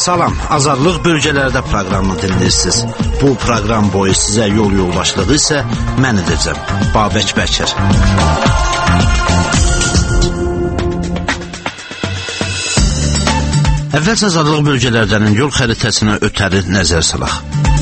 Salam, Azadlıq bölgələrdə proqramını dinləyirsiniz. Bu proqram boyu sizə yol yoldaşlığı isə mən edəcəm, Babək Bəkir. Əvvəlcə Azadlıq bölgələrdən yol xəritəsinə ötəri nəzər salaq.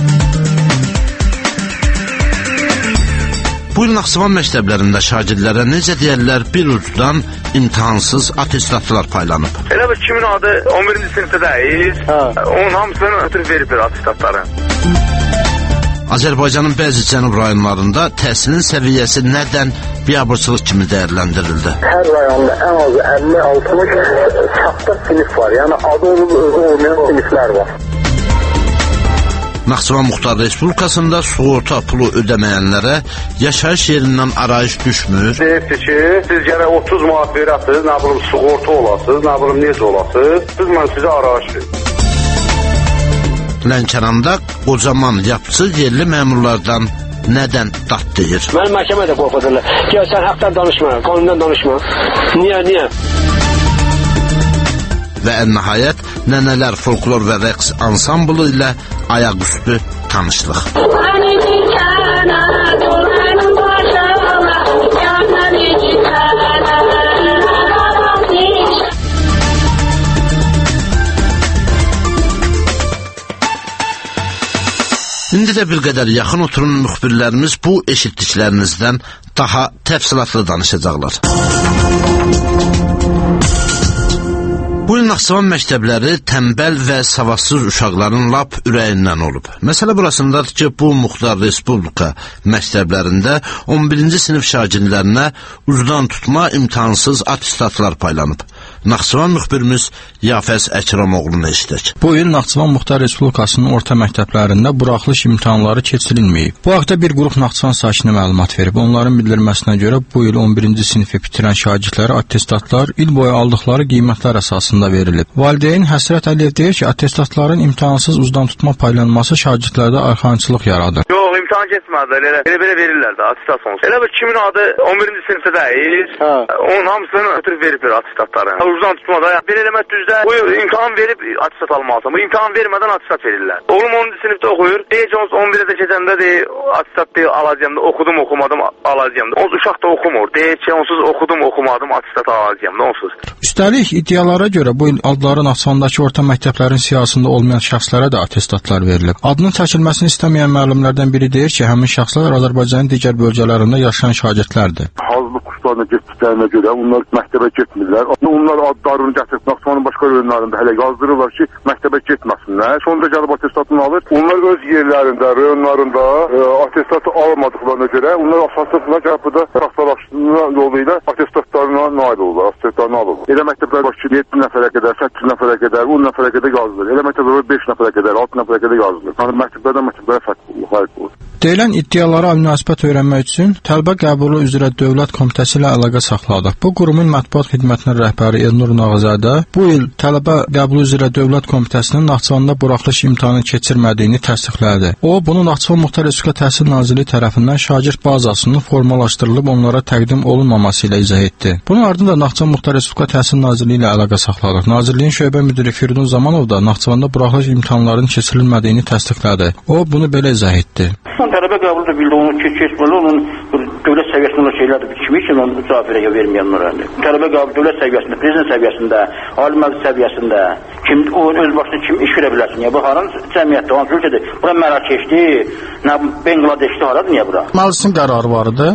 Bu il Naxçıvan məktəblərində şagirdlərə necə deyərlər bir ucudan imtahansız atestatlar paylanıb. Elə bir kimin adı 11-ci sinifdəyiz, onun hamısını ötürüb veriblər atestatları. Azərbaycanın bəzi cənub rayonlarında təhsilin səviyyəsi nədən biabırçılıq kimi dəyərləndirildi? Hər rayonda ən az 50-60 saxta sinif var, yəni adı olmayan siniflər var. Naxçıvan Muxtar Respublikasında sığorta pulu ödəməyənlərə yaşayış yerindən arayış düşmür. Deyirdi ki, siz gərək 30 manat verəsiniz, nə bilim sığorta olasınız, nə bilim necə olasınız, biz mən sizə arayış verim. Lənkəranda qocaman yapıcı yerli məmurlardan nədən dat deyir? Mən məhkəmədə qorxudurlar. Gəl sən haqdan danışma, qanundan danışma. Niyə? Və ən nəhayət, nənələr folklor və rəqs ansamblı ilə ayaqüstü tanışlıq. İndi də bir qədər yaxın oturun müxbirlərimiz bu eşitdiklərinizdən daha təfsilatlı danışacaqlar. Bu il Naxçıvan məktəbləri tənbəl və savadsız uşaqların lap ürəyindən olub. Məsələ burasındadır ki, bu Muxtar Respublika məktəblərində 11-ci sinif şagirdlərinə ucdan tutma imtahansız atestatlar paylanıb. Naxçıvan müxbirimiz Yafəz Əkramoğlu'nu eşidək. Bu il Naxçıvan Muxtar Respublikasının orta məktəblərində buraxılış imtahanları keçirilməyib. Bu haqda bir qrup Naxçıvan sakini məlumat verib. Onların bildirməsinə görə bu il 11-ci sinifi bitirən şagirdlərə atestatlar il boyu aldıqları qiymətlər əsasında verilib. Valideyn Həsrət Əliyev deyir ki, atestatların imtahansız ucdan tutma paylanması şagirdlərdə arxayınçılıq yaradır. Yox, imtahan keçməzlər, elə verirlər də atestat sonucu. Elə bir kimin adı 11-ci sinifdəyiz, onun hamısını ötürüb veriblər atestatları. Ucdan tutmada, bir eləmət düzdə, bu imtahan verib atestat almalısan. Bu imtahan vermədən atestat verirlər. Oğlum 10-cu sinifdə oxuyur, deyək ki, 11-də də keçəndə atestat alacağım da, oxudum, oxumadım, alacağım da. Uşaq da oxumur, deyək ki, onsuz oxudum, oxumadım, atestat alacağım da, onsuz. Üstəlik, iddialara görə bu il adları Naxçıvandakı orta məktəblərin siyasında olmayan şəxslərə də atestatlar verilib. Adının çəkilməsini istəməyən müəllimlərdən biri deyir ki, həmin şəxslər Azərbaycanın digər bölgələrində yaşayan şagirdlərdir. Hazırlıq kurslarına getdiklərinə görə onlar məktəbə getmirlər. Onlar adlarını gətirib Naxçıvanın başqa rayonlarında hələ yazdırırlar ki, məktəbə getməsinlər. Sonra gəlib atestatını alır. Onlar öz yerlərində, rayonlarında atestatı almadıqlarına görə onlar əsaslıqla gəlib burada saxtalaşdırma yolu ilə atestatlarına nail olurlar, atestatlarını alırlar. Elə məktəblər var ki, 7 nəfərə qədər, 8 nəfərə qədər, 10 nəfərə qədər yazılır. Elə məktəblər 5 nəfərə qədər, 6 nəfərə qədər yazılır. Yəni məktəblərdən məktəblərə fərq olur. Deyilən iddialara münasibət öyrənmək üçün tələbə qəbulu üzrə Dövlət Komitəsi ilə əlaqə saxladıq. Bu qurumun mətbuat xidmətinin rəhbəri Elnur Nağızadə bu il tələbə qəbulu üzrə Dövlət Komitəsinin Naxçıvanda buraxılış imtahanı keçirmədiyini təsdiqlədi. O, bunu Naxçıvan Muxtar Respublika Təhsil Nazirliyi tərəfindən şagird bazasının formalaşdırılıb onlara təqdim olunmaması ilə izah etdi. Bunun ardından Naxçıvan Muxtar Respublika Təhsil Nazirliyi ilə əlaqə saxladıq. Nazirliyin şöbə müdiri Firidun Zamanov da Naxçıvanda buraxılış imtahanlarının keçirilmədiyini təsdiqlədi. O, bunu belə izah etdi. Tələbə qəbulu da bildi, onu keçməli, onun dövlət səviyyəsində şeylərdir, kimi üçün onu müzafirəyə verməyənlər. Tələbə qəbulu dövlət səviyyəsində, prezident səviyyəsində, ali məclis səviyyəsində, o öz başına kim iş verə bilərsin? Ya, bu haran cəmiyyətdə, hansı ölkədir? Bura Mərakeşdi, Benqladeşdi, haradır, niyə bura? Məclisin qərarı var idi.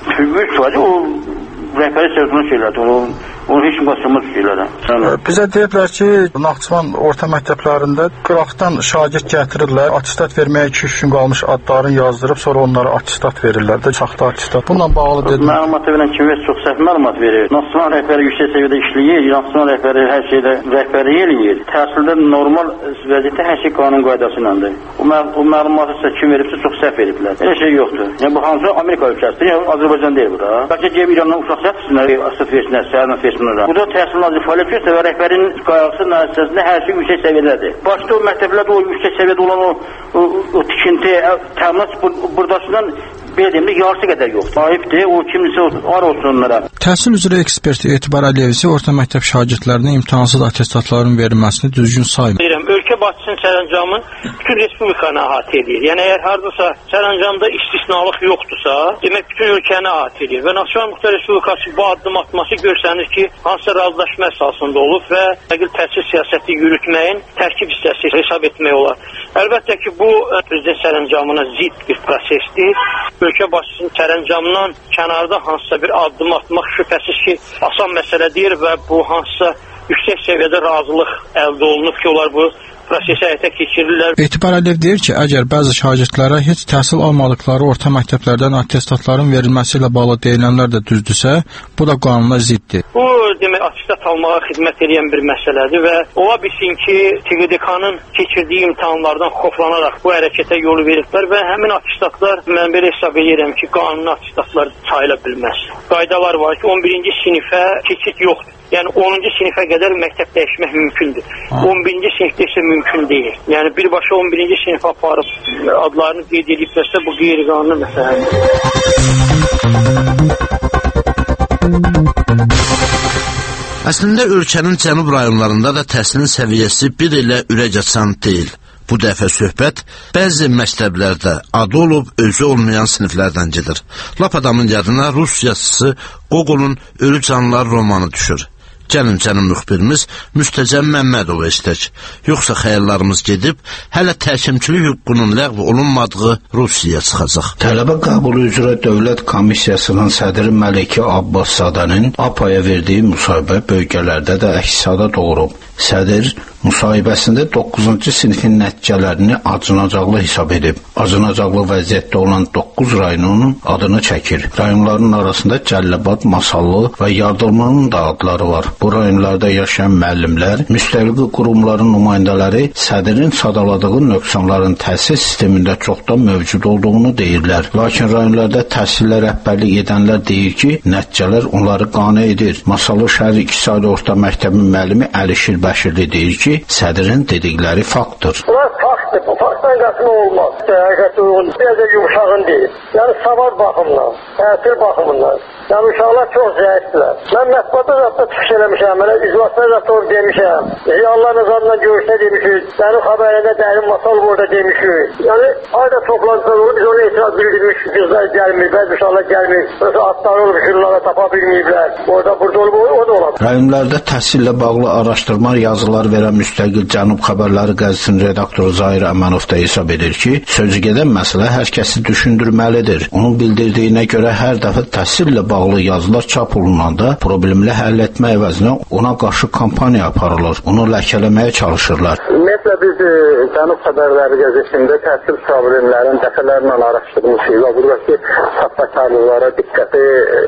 O rəhbəri səviyyəsində şeylərdir, onu heç başımız şeylərə. Bizə deyiblər ki, Naxçıvan orta məktəblərində qıraqdan şagird gətirirlər, atestat verməyə 2-3 gün qalmış adlarını yazdırıb, sonra onlara atestat verirlər də, saxta atestat. Bununla bağlı dedim. Məlumat verən kimi çox səhv məlumat verir. Naxçıvan rəhbəri yüksək səviyyədə işləyir, Naxçıvan rəhbəri hər şeydə rəhbərlik eləyir. Təhsildə normal vəziyyətdə hər şey qanun qaydası ilədir. O məlumatı sizə kim veribsə çox səhv veriblər. Elə şey yoxdur. Yəni bu hansı Amerika ölkəsidir, yəni Azərbaycan deyil bu da. Bəlkə deyib İrandan uşaq səfsinlər, asıf versinlər, səhərlə versinlər. Burada təhsil naziri fəaliyyət göstərir və rəhbərin qayğısı nəticəsində hər şey yüksək səviyyədədir. Başda o məktəblərdə o yüksək səviyyədə olan o tikinti, təminat buradasından belə deyim, yarısı qədər yoxdur. Sahibdir, o kimsə ar olsun onlara. Təhsil üzrə ekspert Etibar Əliyev isə orta məktəb şagirdlərinə imtahansız atestatların verilməsini düzgün saymır. Deyirəm, ölkə başçısının sərəncamın bütün respublikanı əhatə edir. Yəni, əgər haradasa sərəncamda istisnalıq yoxdursa, demək bütün ölkəni əhatə edir. Və Naxçıvan Muxtar Respublikası bu addım atması görsənir ki, hansısa razılaşma əsasında olub və müstəqil təhsil siyasəti yürütməyin tərkib hissəsi hesab etmək olar. Əlbəttə ki, bu prezident sərəncamına zidd bir prosesdir. Ölkə başçısının sərəncamından kənarda hansısa bir addım atmaq şübhəsiz ki, asan məsələ deyil və bu hansısa yüksək səviyyədə razılıq əldə olunub ki, onlar bu prosesi həyata keçirirlər. Etibar Əliyev deyir ki, əgər bəzi şagirdlərə heç təhsil almadıkları orta məktəblərdən attestatların verilməsi ilə bağlı deyilənlər də düzdürsə, bu da qanuna ziddir. Bu, demək, attestat almağa xidmət edən bir məsələdir və ola bilsin ki, TQDK-nın keçirdiyi imtahanlardan xoflanaraq bu hərəkətə yolu veriblər və həmin attestatlar, mən belə hesab edirəm ki, qanuni attestatlar sayıla bilməz. Qaydalar var ki, 11-ci sinifə keçid yoxdur. Yəni 10-cu sinifə qədər məktəb dəyişmək mümkündür. 11-ci sinifdə isə mümkün deyil. Yəni birbaşa 11-ci sinifə aparıb adlarını qeyd ediblərsə bu qeyri-qanuni məsələdir. Əslində ölkənin cənub rayonlarında da təhsilin səviyyəsi bir ilə ürək açan deyil. Bu dəfə söhbət bəzi məktəblərdə adı olub, özü olmayan siniflərdən gedir. Lap adamın yadına Rus yazısı Gogolun Ölü Canlılar romanı düşür. Gəlin canım müxbirimiz Müstəcəm Məmmədov istək. Yoxsa xəyallarımız gedib, hələ təhkimçilik hüququnun ləğv olunmadığı Rusiyaya çıxacaq. Tələbə qəbulu üzrə Dövlət Komissiyasının sədri Məlikə Abbaszadənin APAya verdiyi müsahibə bölgələrdə də əks-səda doğurub. Sədr müsahibəsində 9-cu sinifin nəticələrini acınacaqlı hesab edib. Acınacaqlı vəziyyətdə olan 9 rayonun adını çəkir. Rayonların arasında Cəlilabad, Masallı və Yardımlının da adları var. Bu rayonlarda yaşayan müəllimlər, müstəqil qurumların nümayəndələri sədrin sadaladığı nöqsanların təhsil sistemində çoxdan mövcud olduğunu deyirlər. Lakin rayonlarda təhsillə rəhbərlik edənlər deyir ki, nəticələr onları qane edir. Masallı şəhər İqtisadi Orta Məktəbin müəllimi Əlişir Bəşirli deyir ki, sədrin dedikləri faktdır. Bunlar faktdır, bu faktdan qaçma olmaz. Həqiqətə uyğun, biraz da yumuşağın deyil. Yəni savad baxımından, təhsil baxımından. Yəni uşaqlar çox zəifdirlər. Mən mətbuata zaten çıxış eləmişəm, mənə iclaslar zaten demişəm. Allah nəzarına görüşdə demişik, mənim xəbərində dərin masal burada demişik. Yəni ayda toplantılar olur, biz ona etiraz bildirmişik, bizlər gəlmir, bəzi uşaqlar gəlmir. Mesela atları olub, jurnala tapa bilməyiblər. Orada, burada olub, o da olabilir. Rayonlarda təhsillə bağlı araşdırma yazılar verən müstəqil Cənub Xəbərləri qəzetinin redaktoru Zahir Əmənov da hesab edir ki, sözügedən məsələ hər kəsi düşündürməlidir. Onun bildirdiyinə görə hər dəfə təhsillə bağlı yazılar çap olunanda problemli həll etmə əvəzinə ona qarşı kampaniya aparılır. Onu ləkələməyə çalışırlar. Ümumiyyətlə biz Cənub Xəbərləri qəzetində təhsil problemlərini dəfələrlə araşdırmışıq və buradakı saxtakarlıqlara diqqəti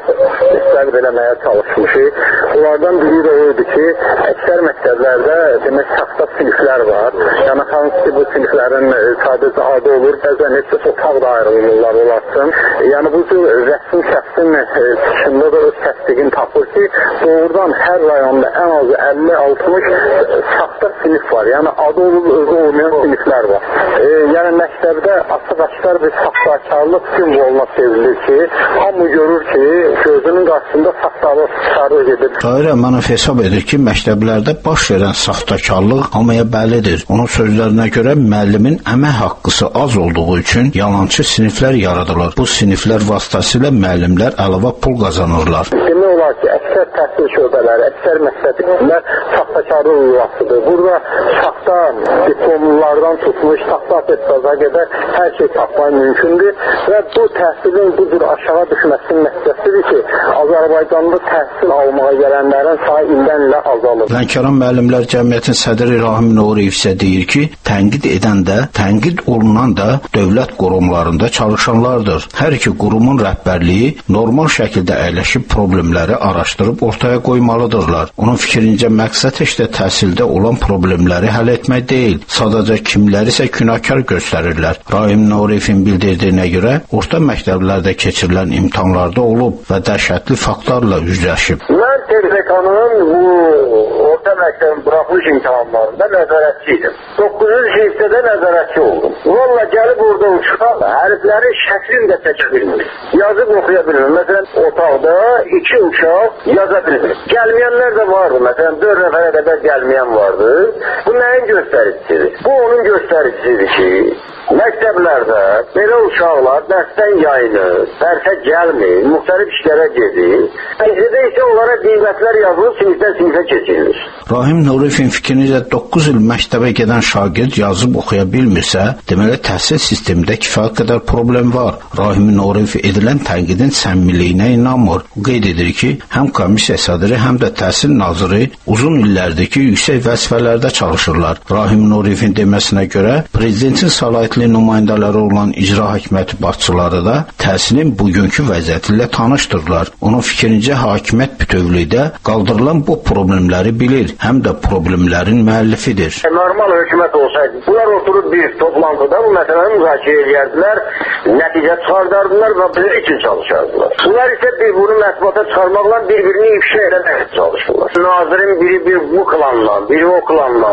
istəqb eləməyə çalışmışıq. Bunlardan biri də oydu ki, əksər məktəblərdə demək saxta siniflər var. Yəni hansı ki bu siniflərin sadəcə adı olur, bəzən heç otaq da ayrılırlar olarsın. Yəni bu rəsmi şəxsin çıxışında da öz təsdiqini tapır ki, doğrudan hər rayonda ən az 50-60 saxta sinif var. Yəni adı olub, özü olmayan siniflər var. Yəni məktəbdə açıq-aşkar bir saxtakarlıq simvoluna çevrilir ki, hamı görür ki, gözünün qarşısında saxtalıq çıxarır gedir. Zahir Əmənov hesab edir ki, məktəblərdə baş verən saxtakarlıq hamıya bəllidir. Onun sözlərinə görə müəllimin əmək haqqısı az olduğu üçün yalançı siniflər yaradılır. Bu siniflər vasitəsilə müəllimlər əlavə pul qazanırlar. Demək olar ki, əksər təhsil şöbələri, əksər məktəblər saxtakarlıq uyğasıdır. Burada saxta diplomlardan tutmuş, saxta attestata qədər hər şey tapmaq mümkündür və bu təhsilin bu cür aşağı düşməsinin nəticəsidir ki, Azərbaycanda təhsil almağa gələnlərin sayı ildən ilə azalır. Lənkəran Müəllimlər Cəmiyyətinin sədri Rahim Nuriyev isə deyir ki, tənqid edən də, tənqid olunan da dövlət qurumlarında çalışanlardır. Hər iki qurumun rəhbərliyi normal şəkildə əyləşib problemləri araşdırıb ortaya qoymalıdırlar. Onun fikrincə məqsəd heç də təhsildə olan problemləri həll etmək deyil, sadəcə kimləri isə günahkar göstərirlər. Rahim Nuriyevin bildirdiyinə görə orta məktəblərdə keçirilən imtahanlarda olub və dəhşətli faktlarla üzləşib. Mən TRK Azərbaycanın bu orta məktəbin buraxılış imtahanlarında nəzarətçi idim. 9-cu sinifdə də nəzarətçi oldum. Valla gəlib orada uşaq hərfləri şəklini də çəkə bilmir. Yazıb oxuya bilmir. Məsələn, otaqda 2 uşaq yaza bilmir. Gəlməyənlər də vardı. Məsələn, 4 nəfərə qədər gəlməyən vardı. Bu nəyin göstəricisidir? Bu onun göstəricisidir ki, məktəblərdə belə uşaqlar dərsdən yayınır, dərsə gəlmir, müxtəlif işlərə gedir. Bizdə isə onlara qiymətlər yazılır, sinifdən sinifə keçirilir. Rahim Nurifin fikrincə 9 il məktəbə gedən şagird yazıb oxuya bilmirsə, deməli təhsil sistemində kifayət qədər problem var. Rahim Nurif edilən tənqidin səmimiliyinə inanmır. O qeyd edir ki, həm komissiya sədri, həm də təhsil naziri uzun illərdir ki, yüksək vəzifələrdə çalışırlar. Rahim Nurifin deməsinə görə, prezidentin səlahiyyətli nümayəndələri olan icra hakimiyyəti başçıları da təhsilin bugünkü vəziyyəti ilə tanışdırlar. Onun fikrincə hakimiyyət bütövlükdə qaldırılan bu problemləri bilir, həm də problemlərin müəllifidir. Normal hökumət olsaydı, bunlar oturub bir toplantıda bu məsələni müzakirə edərdilər, nəticə çıxardardılar və bizim üçün çalışardılar. Bunlar isə bunu mətbuata çıxarmaqla bir-birini ifşa eləmək çalışırlar. Nazirin biri bu klanla, biri o klanla.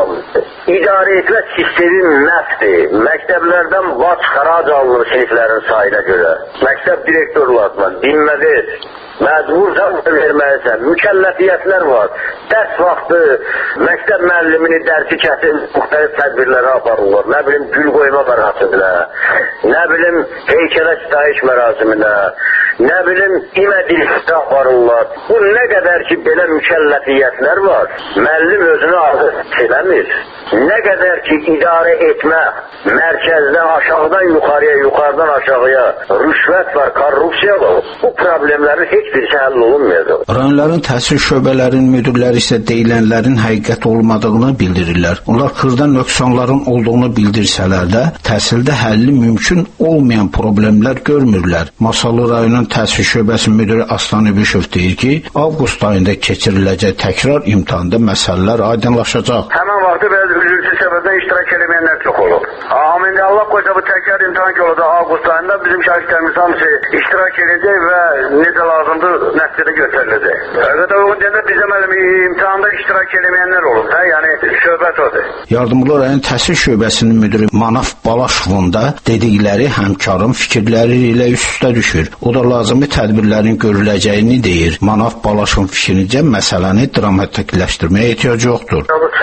İdarə etmə sistemi məhvdir. Məktəblərdən vaç xarac alınır siniflərin sayına görə. Məktəb direktorlarından dinmədir. Məcbursan verməlisən. Mükəlləfiyyətlər var. Dərs vaxtı məktəb müəllimini dərsi kəsin müxtəlif tədbirlərə aparırlar. Nə bilim, gül qoyma mərasiminə, nə bilim, heykələ sitayiş mərasiminə, nə bilim, imədilikdə aparırlar. Bu nə qədər ki, belə mükəlləfiyyətlər var, müəllim özünü azad eləmir. Nə qədər ki, idarə etmə, mərkəzdən aşağıdan yuxarıya, yuxarıdan aşağıya rüşvət var, korrupsiya var. Bu problemlərin heç birisi həll olunmayacaq. Rayonların təhsil şöbələrinin müdürləri isə deyilənlərin həqiqət olmadığını bildirirlər. Onlar xırda nöqsanların olduğunu bildirsələr də, təhsildə həlli mümkün olmayan problemlər görmürlər. Masallı rayonun təhsil şöbəsi müdürü Aslan İbişov deyir ki, avqust ayında keçiriləcək təkrar imtahanda məsələlər aydınlaşacaq. Həmən vaxtı bəzi üzülsüz səbəbdən iştirak edəməyənlər çox olur. Amin. Allah qoysa bu təkrar imtahan ki olacaq avqust ayında bizim şagirdlərimiz hamısı iştirak edəcək və necə lazımdır nəticədə göstəriləcək. Həqiqətən uyğun deyəndə bizə müəllim imtahanda iştirak edəməyənlər olur da, yəni şöbət odur. Yardımlı rayon təhsil şöbəsinin müdürü Manaf Balaşovun da dedikləri həmkarın fikirləri ilə üst-üstə düşür. O da lazımi tədbirlərin görüləcəyini deyir. Manaf Balaşovun fikrincə məsələni dramatikləşdirməyə ehtiyac yoxdur.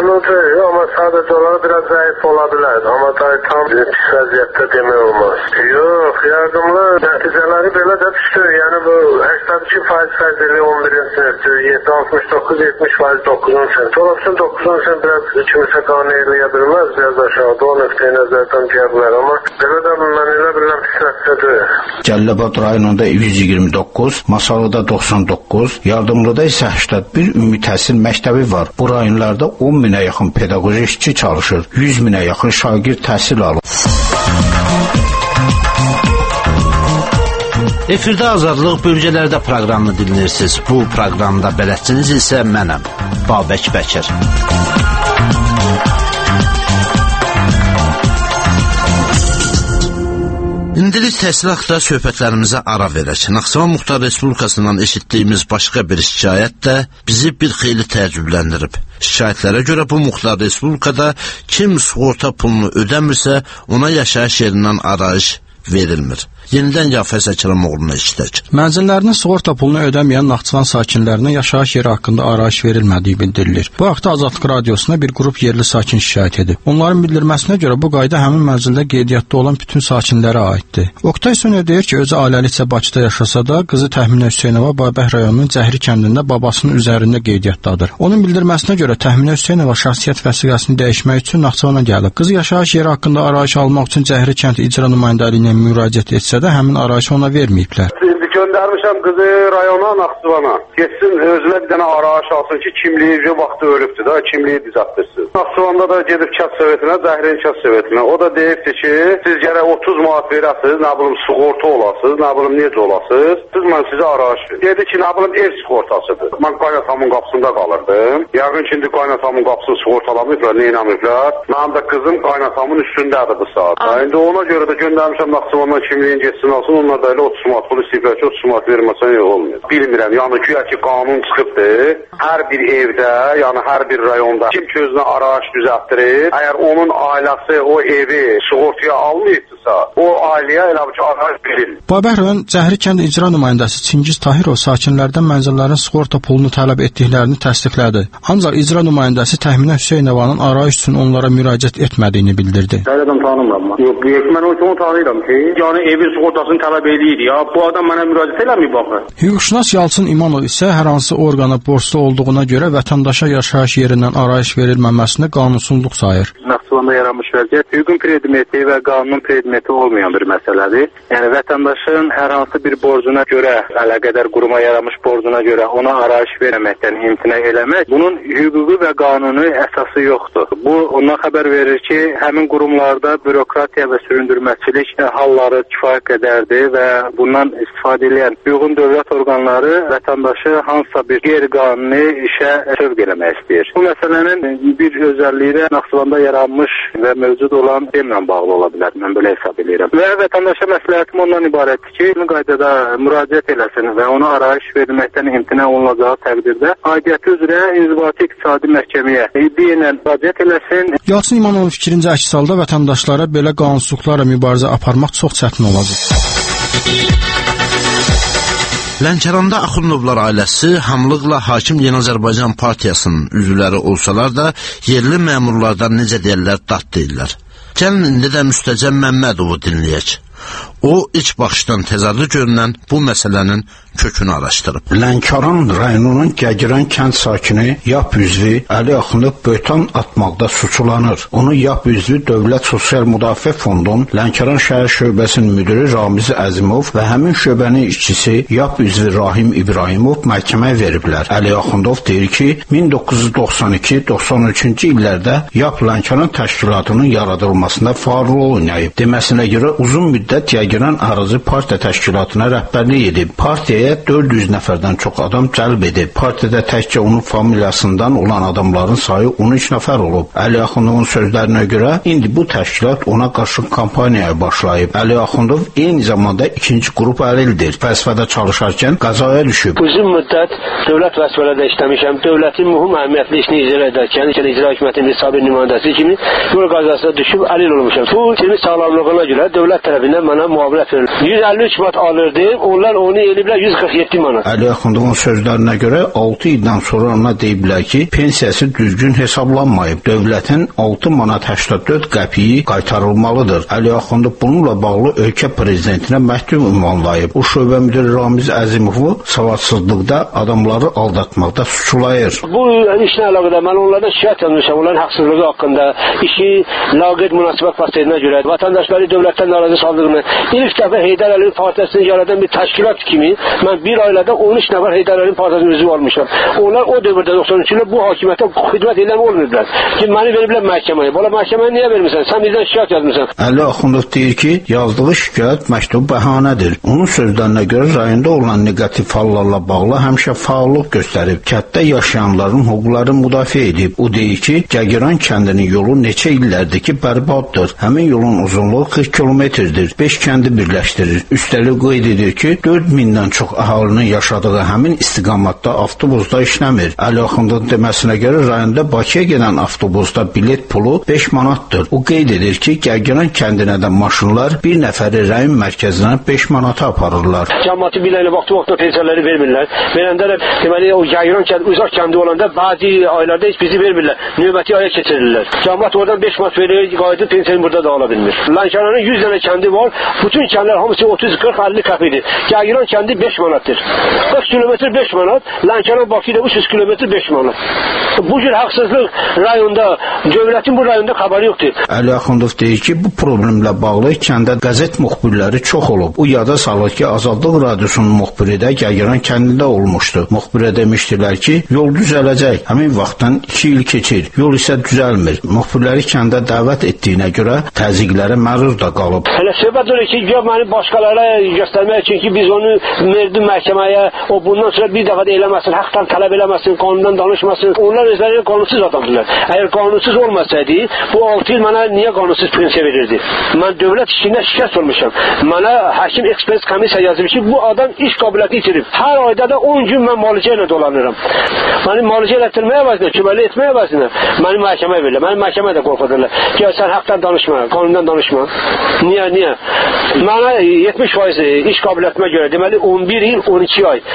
Amma sadəcə olaraq biraz zəif ola bilər. Amma tam pis vəziyyətdə demək olmaz. Yox, yardımlı nəticələri belə də düşür. Yəni bu 82% fərzili 11-ci sinifdir, 69-70% 9-cu sinif. Olabsın 9-cu sinif biraz kimisə qane eləyə bilməz, biraz aşağıda o nöqteyi nəzərdən deyə bilər. Amma belə də mən elə biləm pis nəticədir. Cəlilabad rayonunda 129, Masallıda 99, Yardımlıda isə 81 ümumi təhsil məktəbi var. Bu rayonlarda 10 minə yaxın pedaqoji işçi çalışır, 100 minə yaxın şagird təhsil alır. Efirdə Azadlıq bölgələrdə proqramını dinləyirsiniz. Bu proqramda bələdçiniz isə mənəm, Babək Bəkir. İndilik təhsil haqda söhbətlərimizə ara verək. Naxçıvan Muxtar Respublikasından eşitdiyimiz başqa bir şikayət də bizi bir xeyli təəccübləndirib. Şikayətlərə görə bu Muxtar Respublikada kim sığorta pulunu ödəmirsə, ona yaşayış yerindən arayış verilmir. Yenidən Yafə Zəkirəmoğlu'na işlək. Mənzillərinin sığorta pulunu ödəməyən Naxçıvan sakinlərinə yaşayış yeri haqqında arayış verilmədiyi bildirilir. Bu haqda Azadlıq radiosuna bir qrup yerli sakin şikayət edib. Onların bildirməsinə görə bu qayda həmin mənzildə qeydiyyatda olan bütün sakinlərə aiddir. Oktay Sönər deyir ki, özü ailəlikcə Bakıda yaşasa da, qızı Təxminə Hüseynova Babək rayonunun Cəhri kəndində babasının üzərində qeydiyyatdadır. Onun bildirməsinə görə Təxminə Hüseynova şəxsiyyət vəsiqəsini dəyişmək üçün Naxçıvana gəlib. Qızı yaşayış yeri haqqında arayış almaq üçün Cəhri kənd icra nümayəndəliyinə müraciət etsə də həmin arayışı ona verməyiblər. Göndərmişəm qızı rayona, Naxçıvana. Geçsin özünə bir dənə arayış alsın ki, kimliyi vaxtı ölübdür da, kimliyi düzəltdirsin. Naxçıvanda da gedib kənd sovetinə, Zəhrin kənd sovetinə. O da deyibdi ki, siz gərək 30 manat verəsiniz, nə bilim sığorta olasınız, nə bilim necə olasınız. Siz mən sizə arayış verin. Dedi ki, nə bilim ev sığortasıdır. Mən qaynatamın qapısında qalırdım. Yəqin ki, indi qaynatamın qapısını sığortalamayıblar, neynəməyiblər. Mənim də qızım qaynatamın üstündədir bu saat. İndi ona görə də göndərmişəm Naxçıvandan kimliyin getsin alsın, onlar da elə 30 manat pul istəyiblər ki, 30 manat verməsən yox olmuyor. Bilmirəm, yəni güya ki qanun çıxıbdır, hər bir evdə, yəni hər bir rayonda kim ki özünə araç düzəltdirir, əgər onun ailəsi o evi sığortaya almayıbdırsa, o ailəyə elə ki araç verilir. Babək rayon Cəhri kənd icra nümayəndəsi Çingiz Tahirov sakinlərdən mənzillərin sığorta pulunu tələb etdiklərini təsdiqlədi. Ancaq icra nümayəndəsi Təxminə Hüseynovanın arayış üçün onlara müraciət etmədiyini bildirdi. Adam tanımıram. Yox, mən onu tanıyıram ki, yəni evin sığortasını tələb edir ya. Bu adam mənə müraciət eləmir baxır. Hüquqşünas Yalçın İmanov isə hər hansı orqana borclu olduğuna görə vətəndaşa yaşayış yerindən arayış verilməməsini qanunsuzluq sayır. Naxçıvanda yaranmış vəziyyət hüququn predmeti və qanunun predmeti olmayan bir məsələdir. Yəni vətəndaşın hər hansı bir borcuna görə, əlaqədar quruma yaranmış borcuna görə ona arayış verməkdən imtina eləmək, bunun hüquqi və qanuni əsası yoxdur. Bu ondan xəbər verir ki, həmin qurumlarda bürokratiya və süründürməçilik halları kifayət qədərdir və bundan istifadə edən uyğun dövlət orqanları vətəndaşı hansısa bir qeyri-qanuni işə sövq eləmək istəyir. Bu məsələnin bir özəlliyi də Naxçıvanda yaranmış və mövcud olan sistemlə bağlı ola bilər. Mən belə hesab edirəm. Və vətəndaşa məsləhətim ondan ibarətdir ki, bu qaydada müraciət eləsin və ona arayış verilməkdən imtina olunacağı təqdirdə aidiyyəti üzrə İnzibati İqtisadi Məhkəməyə iddia müraciət eləsin. Yalçın İmanovun fikrincə əks halda vətəndaşlara belə qanunsuzluqlarla mübarizə aparmaq çox çətin olacaq. Lənkəranda Axundovlar ailəsi hamılıqla Hakim Yeni Azərbaycan Partiyasının üzvləri olsalar da, yerli məmurlardan necə deyirlər, dat deyirlər. Gəlin indi də Müstəcəm Məmmədovu dinləyək. O, ilk baxışdan təzadlı görünən bu məsələnin kökünü araşdırıb. Lənkəran rayonunun Gəgirən kənd sakini YAP üzvü Əli Axundov böhtan atmaqda suçlanır. Onu YAP üzvü Dövlət Sosial Müdafiə Fondunun Lənkəran şəhər şöbəsinin müdiri Ramiz Əzimov və həmin şöbənin işçisi YAP üzvü Rahim İbrahimov məhkəməyə veriblər. Əli Axundov deyir ki, 1992-93-cü illərdə YAP Lənkəran təşkilatının yaradılmasında faal rol oynayıb. Deməsinə görə uzun müddət Gəgirən Arızı Partiya təşkilatına rəhbərlik edib. Partiyaya 400 nəfərdən çox adam cəlb edib. Partiyada təkcə onun familiyasından olan adamların sayı 13 nəfər olub. Əli Axundovun sözlərinə görə indi bu təşkilat ona qarşı kampaniyaya başlayıb. Əli Axundov eyni zamanda ikinci qrup əlildir. Vəzifədə çalışarkən qəzaya düşüb. Uzun müddət dövlət vəzifələrdə işləmişəm. Dövlətin mühüm əhəmiyyətli işini icra edərkən, icra hökumətinin sabir nümayəndəsi kimi yol qəzasına düşüb əlil olmuşam. Bu kimi sağlamlığına görə dövlət tərəfindən mənə müavinət verilir. 153 manat alırdı, onlar onu eliblər 147 manat. Əli Axundovun sözlərinə görə 6 ildən sonra ona deyiblər ki, pensiyası düzgün hesablanmayıb. Dövlətin 6 manat 84 qəpiyi qaytarılmalıdır. Əli Axundov bununla bağlı ölkə prezidentinə məktub ünvanlayıb. O şöbə müdiri Ramiz Əzimovu savadsızlıqda adamları aldatmaqda suçlayır. Bu işlə əlaqədar mən onlardan şikayət etmişəm, onların haqsızlığı haqqında, işi laqeyd münasibət fasillərinə görə vətəndaşları dövlətdən narazı saldığını, ilk dəfə Heydər Əliyevin partiyasını yaradan bir təşkilat kimi mən bir aylarda 13 nəfər Heydər Əliyevin partiyasının üzvü olmuşam. Onlar o dövrdə 93 ildə bu hakimiyyətə xidmət edən olmayıblar. Ki məni veriblər məhkəməyə. Bala məhkəməyə niyə vermirsən? Sən bizdən şikayət yazmısan. Əli Axundov deyir ki, yazdığı şikayət məktubu bəhanədir. Onun sözlərinə görə rayonda olan neqativ hallarla bağlı həmişə fəallıq göstərib. Kənddə yaşayanların hüquqlarını müdafiə edib. O deyir ki, Gəgirən kəndinin yolu neçə illərdir ki, bərbaddır. Həmin yolun uzunluğu 40 kilometrdir. 5 kəndi birləşdirir. Üstəlik qeyd edir ki, 4000-dən çox əhalinin yaşadığı həmin istiqamətdə avtobusda işləmir. Əli Axundovun deməsinə görə rayonda Bakıya gedən avtobusda bilet pulu 5 manatdır. O qeyd edir ki, Gəgirən kəndinə də maşınlar bir nəfəri rayon mərkəzinə 5 manata aparırlar. Cəmiyyəti biləylə vaxtı pensiyaları vermirlər. Verəndə də deməli o Gəgirən kəndi uzaq kəndi olanda bəzi aylarda heç bizi vermirlər. Növbəti aya keçirirlər. Cəmiyyət oradan 5 manat verir, qayıdıb pensiyasını burada da ala bilmir. Lənkəranın 100 dənə kəndi var. Bütün kəndlər hamısı 30, 40, 50 qəpidir. Gəgirən kəndi 5 manatdır. 40 kilometr 5 manat, Lənkəran Bakıda 300 kilometr 5 manat. Bu cür haqsızlıq rayonda, dövlətin bu rayonda xəbəri yoxdur. Əli Axundov deyir ki, bu problemlə bağlı kəndə qəzet müxbirləri çox olub. O yada salır ki, Azadlıq Radiosunun müxbiri də Gəgirən kəndində olmuşdu. Müxbirə demişdilər ki, yol düzələcək. Həmin vaxtdan 2 il keçir, yol isə düzəlmir. Müxbirləri kəndə dəvət etdiyinə görə təzyiqlərə məruz da qalıb. Hələ söhbət olur ki, ki, məni başqalara göstərmək üçün ki, biz onu verdik məhkəməyə, o bundan sonra bir dəfə də eləməsin, haqdan tələb eləməsin, qanundan danışmasın. Onlar özləri qanunsuz adamdırlar. Əgər qanunsuz olmasaydı, bu 6 il mənə niyə qanunsuz pensiya verirdi? Mən dövlət işində şikayət olmuşam. Mənə həkim ekspres komissiya yazıb ki, bu adam iş qabiliyyəti itirib. Hər ayda da 10 gün mən müalicə ilə dolanıram. Məni müalicə elətdirməyə vəzinə, köməli etməyə vəzinə məni məhkəməyə verirlər. Məni məhkəməyə də qorxudurlar. Gəl sən haqdan danışma, qanundan danışma. Niyə? Mənə 70% iş qabiliyyətimə görə, deməli 11 il 12 ay.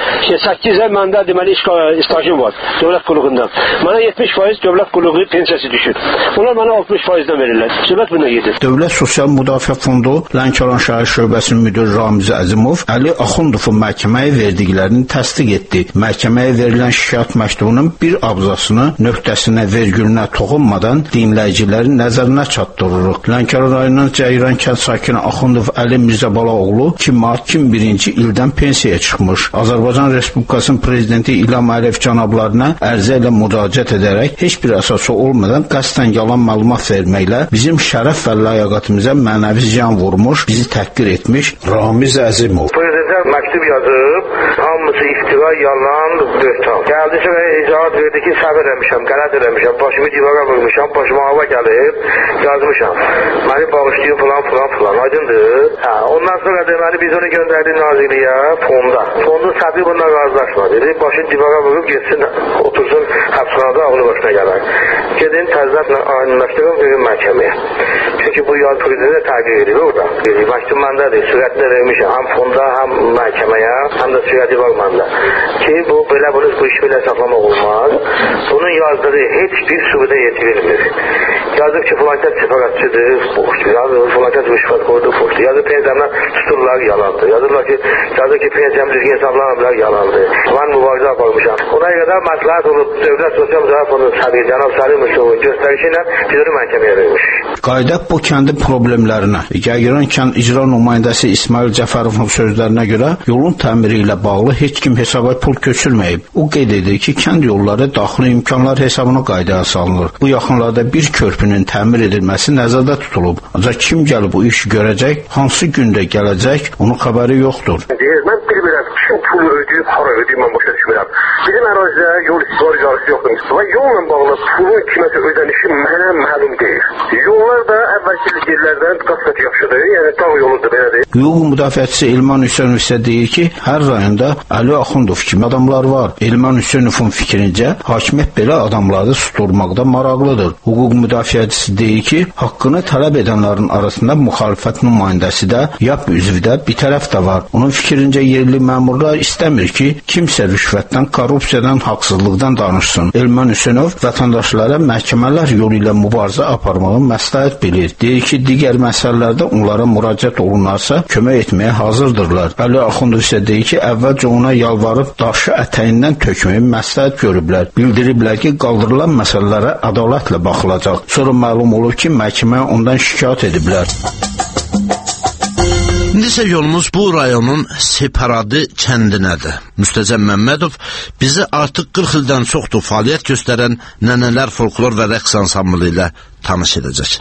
8 ay məndə deməli iş stajım var dövlət qulluğunda. Mənə 70% dövlət qulluğu pensiyası düşür. Onlar mənə 60%-dən verirlər. Söhbət buna gedir. Dövlət Sosial Müdafiə Fondu Lənkəran şəhər şöbəsinin müdiri Ramiz Əzimov Əli Axundovun məhkəməyə verdiklərini təsdiq etdi. Məhkəməyə verilən şikayət məktubunun bir abzasını nöqtəsinə, vergülünə toxunmadan dinləyicilərin nəzərinə çatdırırıq. Lənkəran rayonunun Cəyran kənd sakini Axundov Əli Mirzəbalaoğlu 2001-ci ildən pensiyaya çıxmış. Azərbaycan Respublikasının prezidenti İlham Əliyev cənablarına ərizə ilə müraciət edərək heç bir əsası olmadan qəsdən yalan məlumat verməklə bizim şərəf və ləyaqətimizə mənəvi ziyan vurmuş, bizi təhqir etmiş Ramiz Əzimov. Prezident məktub yazıb, hamısı iftira, yalan, böhtan. Gəldi sonra izahat verdi ki, səhv eləmişəm, qələt eləmişəm, başımı divara vurmuşam, başıma hava gəlib, yazmışam. Məni bağışlayın falan, aydındır. Ondan sonra deməli biz onu göndərdik nazirliyə, fonda. Fondun sədri bundan razılaşmadı. Dedi, başını divara vurub geçsin, otursun həbsxanada ağlı başına gələr. Gedin təzdən aynılaşdırın, verin məhkəməyə. Çünki bu yaz prezidenti təqdir edir orada. Məktub məndədir, sürətlə vermişəm. Həm fonda, həm məhkəməyə, həm də sürəti var məndə. Ki, bunu iş belə saxlamaq olmaz. Bunun yazdığı heç bir sübuta yetirilmir. Yazıb ki, filankət separatçıdır, boşdur. Yazıb filankət rüşvət qoydu, boşdur. Yazıb pensiyamdan tuturlar, yalandır. Yazıb ki, pensiyam düzgün hesablanırlar, yalandır. Mən mübarizə aparmışam. Ona görə də məsləhət olub Dövlət Sosial Müdafiə Fondu sədri Cənab Səlim Müsovun göstərişi ilə biz onu məhkəməyə vermiş. Qayıdaq bu kəndin problemlərinə. Gəgiran kənd icra nümayəndəsi İsmail Cəfərovun sözlərinə görə yolun təmiri ilə bağlı heç kim hesaba pul köçürməyib. O qeyd edir ki, kənd yolları daxili imkanlar hesabına qaydaya salınır. Bu yaxınlarda bir körpünün təmir edilməsi nəzərdə tutulub. Ancaq kim gəlib bu işi görəcək, hansı gündə gələcək, onun xəbəri yoxdur. Mən bilmirəm, kim pulu ödəyib, hara ödəyib, mən başa düşmürəm. Bizim ərazidə yol istismar icarəsi yoxdur. Və yolla bağlı pulun kiməsə ödənişi mənə məlum deyil. Yollar da əvvəlki yerlərdən qat-qat yaxşıdır, yəni dağ yoludur, belədir. Hüquq müdafiəçisi Elman Hüseynov isə deyir ki, hər rayonda Əli Axundov kimi adamlar var. Elman Hüseynovun fikrincə, hakimiyyət belə adamları susturmaqda maraqlıdır. Hüquq müdafiəçisi deyir ki, haqqını tələb edənlərin arasında müxalifət nümayəndəsi də, YAP üzvü də bir tərəf də var. Onun fikrincə yerli məmurlar istəmir ki, kimsə rüşvətdən, korrupsiyadan, haqsızlıqdan danışsın. Elman Hüseynov vətəndaşlara məhkəmələr yolu ilə mübarizə aparmağı məsləhət bilir. Deyir ki, digər məsələlərdə onlara müraciət olunarsa, kömək etməyə hazırdırlar. Əli Axundov isə deyir ki, əvvəlcə ona yalvarıb daşı ətəyindən tökməyi məsləhət görüblər. Bildiriblər ki, qaldırılan məsələlərə ədalətlə baxılacaq. Sonra məlum olur ki, məhkəməyə ondan şikayət ediblər. İndi isə yolumuz bu rayonun Separadi kəndinədir. Müstəzəm Məmmədov bizi artıq 40 ildən çoxdur fəaliyyət göstərən Nənələr folklor və rəqs ansamblı ilə tanış edəcək.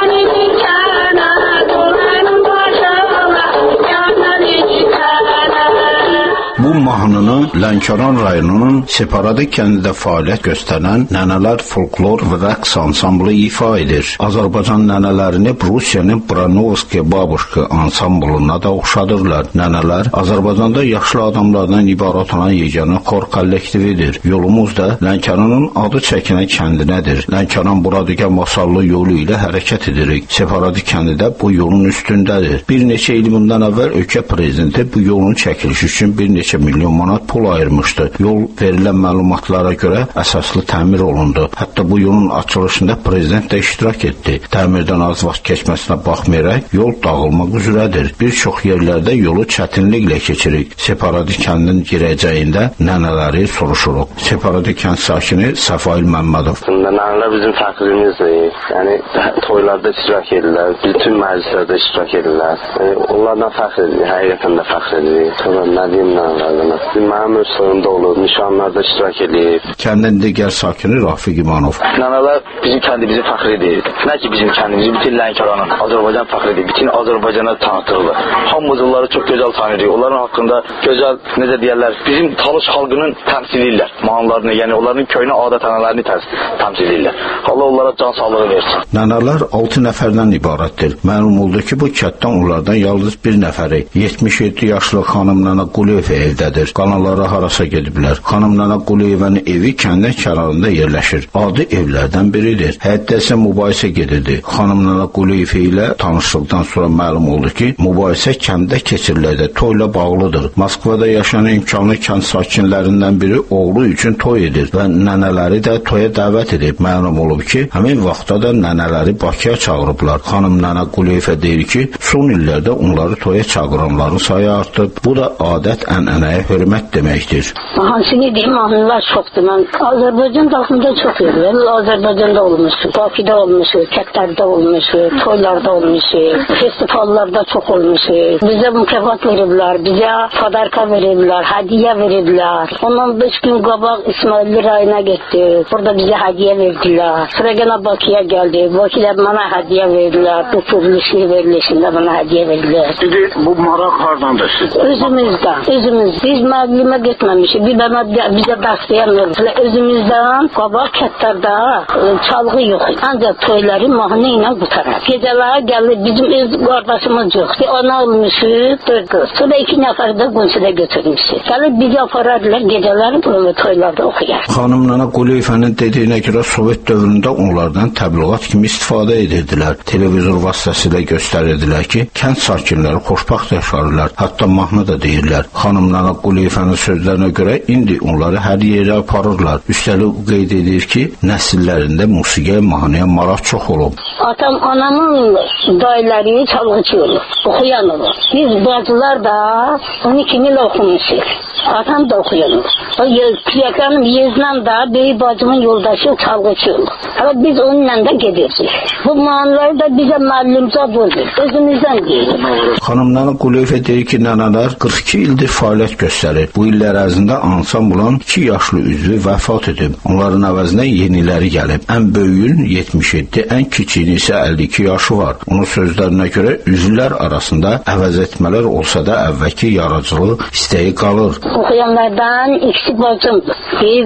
Bu mahnını Lənkəran rayonunun Separadi kəndində fəaliyyət göstərən Nənələr folklor və rəqs ansamblı ifa edir. Azərbaycan nənələrini Rusiyanın Branovskiya Babushka ansamblına da oxşadırlar. Nənələr Azərbaycanda yaşlı adamlardan ibarət olan yeganə xor kollektividir. Yolumuz da Lənkəranın adı çəkilən kəndinədir. Lənkəran Buradigə Masallı yolu ilə hərəkət edirik. Separadi kəndi də bu yolun üstündədir. Bir neçə il bundan əvvəl ölkə prezidenti bu yolun çəkilişi üçün bir neçə milyon manat pul ayırmışdı. Yol verilən məlumatlara görə əsaslı təmir olundu. Hətta bu yolun açılışında prezident də iştirak etdi. Təmirdən az vaxt keçməsinə baxmayaraq yol dağılmaq üzrədir. Bir çox yerlərdə yolu çətinliklə keçirik. Separadi kəndin girəcəyində nənələri soruşuruq. Separadi kənd sakini Səfail Məmmədov. Nənələr bizim fəxrimizdir. Yəni toylarda iştirak edirlər, bütün məclislərdə iştirak edirlər. Onlardan fəxr edirik, həqiqətən də fəxr edirik. Nə deyim nənələr? müəllimə. Mənim öz soyumda olub, nişanlarda iştirak edib. Kəndin digər sakini Rafiq İmanov. Nənələr bizim kəndimizin fəxridir. Nə ki bizim kəndimizi bütün Lənkəranın, Azərbaycan fəxridir. Bütün Azərbaycana tanıtırlar. Hamımız onları çox gözəl tanıyırıq. Onların haqqında gözəl, necə deyərlər, bizim Talış xalqının təmsil edirlər. Mahnılarını, yəni onların köhnə adət-ənənələrini təmsil edirlər. Allah onlara can sağlığı versin. Nənələr 6 nəfərdən ibarətdir. Məlum oldu ki, bu kətdən onlardan yalnız bir nəfəri, 77 yaşlı xanım Nənə Quliyeva evdədir. Qanalara harasa gediblər. Xanım Nənə Quliyevənin evi kəndin kənarında yerləşir. Adi evlərdən biridir. Hətta isə mübahisə gedirdi. Xanım Nənə Quliyeva ilə tanışlıqdan sonra məlum oldu ki, mübahisə kəndə keçiriləcək toyla bağlıdır. Moskvada yaşayan imkanlı kənd sakinlərindən biri oğlu üçün toy edir və nənələri də toya dəvət edib. Məlum olub ki, həmin vaxtda da nənələri Bakıya çağırıblar. Xanım Nənə Quliyeva deyir ki, son illərdə onları toya çağıranların sayı artıb. Bu da adət-ənənəyə hörmət deməkdir. Hansını deyim, mahnılar çoxdur. Mən Azərbaycan daxilində çox yerim. Azərbaycanda olmuşum, Bakıda olmuşum, kətlərdə olmuşum, toylarda olmuşum, festivallarda çox olmuşum. Bizə mükafat veriblər, bizə padarka veriblər, hədiyyə veriblər. Ondan 5 gün qabaq İsmailli rayına getdik. Burada bizə hədiyyə verdilər. Sonra gene Bakıya geldik. Bakıda bana hədiyyə verdilər. Bu publişlik verilişində bana hədiyyə verdilər. Sizi bu maraq hardandır siz? Özümüzdən. Biz müəllimə getməmişik. Bir bana bizə dəstəyəmir. Özümüzdən qabaq kətlərdə çalğı yox. Ancaq toyları mahnı ilə qutarar. Gecələr gəlir. Bizim öz qardaşımız yoxdur. Ona olmuşuq 4 qız. Sonra 2 nəfər də qonşuda götürmüşük. Gəlir bizi aparardılar gecələr toylarda oxuyar. Xanım Nənə Quliyevənin dediyinə görə Sovet dövründə onlardan təbliğat kimi istifadə edirdilər. Televizor vasitəsilə göstərirdilər ki, kənd sakinləri xoşbaxt yaşarırlar. Hətta mahnı da deyirlər. Xanım Nənə Quliyevənin sözlərinə görə indi onları hər yerə aparırlar. Üstəlik qeyd edir ki, nəsillərində musiqiyə, mahnıya maraq çox olub. Atam, anamın dayıları çalğıcı olur, oxuyan olur. Biz bacılar da 12 il oxumuşuq. Atam da oxuyan olur. Küyəklərim Yeznan da böyük bacımın yoldaşı çalğıcı olur. Ama biz onunla da gedirsik. Bu mahnıları da bizə müəllimcə vurdur. Özümüzdən deyil. Xanım Nənə Quliyeva deyir ki, nənələr 42 ildir fəaliyyət göstərir. Bu illər ərzində ansambulun 2 yaşlı üzvü vəfat edib. Onların əvəzinə yeniləri gəlib. Ən böyüyün 77, ən kiçiyinin isə 52 yaşı var. Onun sözlərinə görə üzvlər arasında əvəz etmələr olsa da əvvəlki yaradıcılıq istəyi qalır. Oxuyanlardan ikisi bacımdır.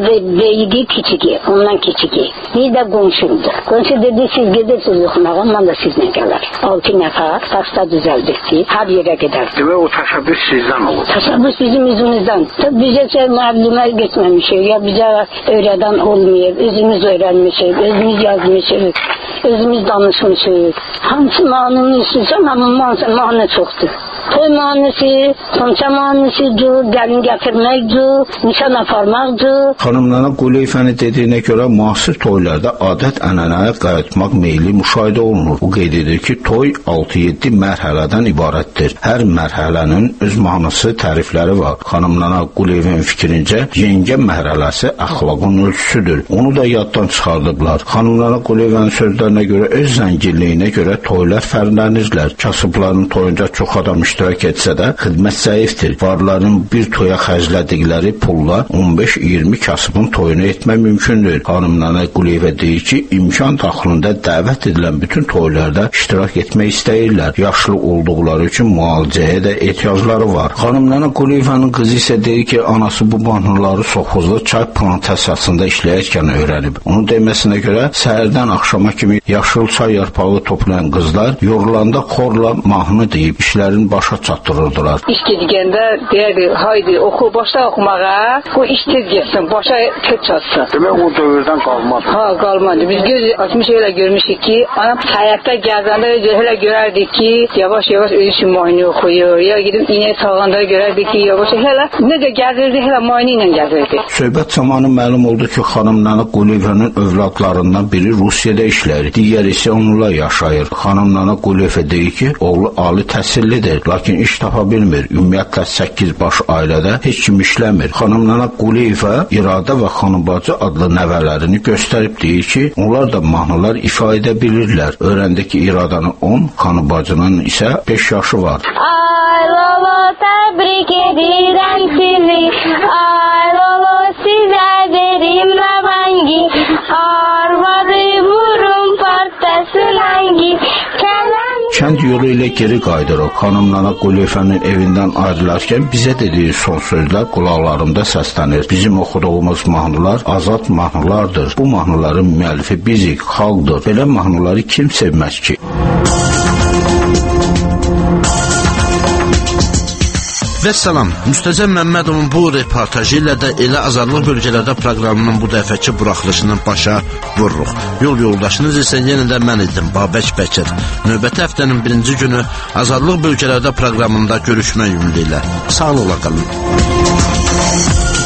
Beyigi kiçigi, ondan kiçigi. Bir də qonşumdur. Qonşu dedi, siz gedirsiniz oxumağa, mən də sizlə gələr. 6 nəfər taxta düzəldik ki, hər yerə gedərdik. Və o təşəbbüs sizdən olur? Təşəbbüs bizim üzümüzdən. Bizə müəllimə getməmişik, ya bizə öyrədən olmayıb, özümüz öyrənmişik, özümüz yazmışıq, özümüz danışmışıq. Hansı mahnını istəyirsən, amma mahnı çoxdur. Toy mahnısı, sonça mahnısıdır, gəlin gətirməkdir, nişan aparmaqdır. Xanım Nənə Quliyevənin dediyinə görə müasir toylarda adət-ənənəyə qayıtmaq meyli müşahidə olunur. O qeyd edir ki, toy 6-7 mərhələdən ibarətdir. Hər mərhələnin öz mahnısı, tərifləri var. Xanım Nənə Quliyevənin fikrincə, yengə mərhələsi əxlaqın ölçüsüdür. Onu da yaddan çıxardıblar. Xanım Nənə Quliyevənin sözlərinə görə öz zənginliyinə görə toylar fərqlənirlər. Kasıbların toyunca çox adam iştirak etsə də xidmət zəifdir. Varların bir toya xərclədikləri pulla 15-20 kasıbın toyunu etmək mümkündür. Xanım Nənə Quliyeva deyir ki, imkan daxilində dəvət edilən bütün toylarda iştirak etmək istəyirlər. Yaşlı olduqları üçün müalicəyə də ehtiyacları var. Xanım Nənə Quliyevanın qızı isə deyir ki, anası bu mahnıları sovxozda çay plantasiyasında işləyərkən öyrənib. Onun deməsinə görə səhərdən axşama kimi yaşıl çay yarpağı toplayan qızlar yorulanda xorla mahnı deyib işlərin başa çatdırırdılar. İş gedəndə deyirdi, haydi oxu, başla oxumağa, bu iş tez getsin, başa tez çatsın. Demək o dövrdən qalmadı. Ha, qalmadı. Biz göz açmış elə görmüşük ki, anam həyatda gəzəndə elə görərdik ki, yavaş-yavaş öz üçün mahnı oxuyur. Ya gidib iynə sağanda görərdik ki, yavaş elə necə gəzirdi, elə mahnı ilə gəzirdi. Söhbət zamanı məlum oldu ki, xanım Nənə Quliyevanın övladlarından biri Rusiyada işləyir, digəri isə onunla yaşayır. Xanım Nənə Quliyeva deyir ki, oğlu ali təhsillidir, lakin iş tapa bilmir. Ümumiyyətlə 8 baş ailədə heç kim işləmir. Xanım Nənə Quliyeva İradə və Xanıbacı adlı nəvələrini göstərib deyir ki, onlar da mahnılar ifa edə bilirlər. Öyrəndi ki, İradənin 10, Xanıbacının isə 5 yaşı var. Ay baba təbrik edirəm sizi. Ayrılı sizə derim rəvangi, arvadı vurun partlasın hangi. Kənd yolu ilə geri qayıdırıq. Xanım Nana Quliyevənin evindən ayrılarkən bizə dediyi son sözlər qulaqlarımda səslənir. Bizim oxuduğumuz mahnılar azad mahnılardır. Bu mahnıların müəllifi bizik, xalqdır. Belə mahnıları kim sevməz ki? Və salam, Müstəzəm Məmmədovun bu reportajı ilə də elə azadlıq bölgələrdə proqramının bu dəfəki buraxılışını başa vururuq. Yol yoldaşınız isə yenə də mən idim, Babək Bəkir. Növbəti həftənin birinci günü azadlıq bölgələrdə proqramında görüşmək ümidi ilə. Sağ ola qalın.